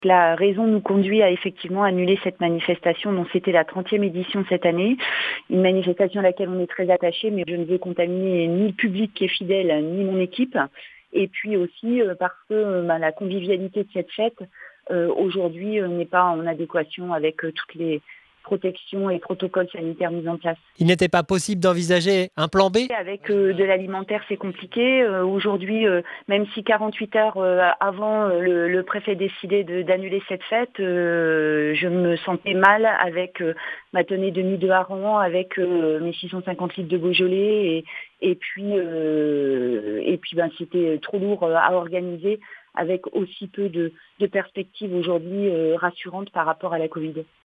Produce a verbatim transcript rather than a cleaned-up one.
La raison nous conduit à effectivement annuler cette manifestation dont c'était la trentième édition cette année. Une manifestation à laquelle on est très attaché, mais je ne veux contaminer ni le public qui est fidèle, ni mon équipe. Et puis aussi euh, parce que euh, bah, la convivialité de cette fête euh, aujourd'hui euh, n'est pas en adéquation avec euh, toutes les protections et protocoles sanitaires mis en place. Il n'était pas possible d'envisager un plan B ? Avec euh, de l'alimentaire, c'est compliqué. Euh, aujourd'hui, euh, même si quarante-huit heures euh, avant, euh, le, le préfet décidait de, d'annuler cette fête, euh, je me sentais mal avec euh, ma tenue de nid de hareng, avec euh, mes six cent cinquante litres de Beaujolais. Et, et puis, euh, et puis ben, c'était trop lourd à organiser avec aussi peu de, de perspectives aujourd'hui euh, rassurantes par rapport à la Covid.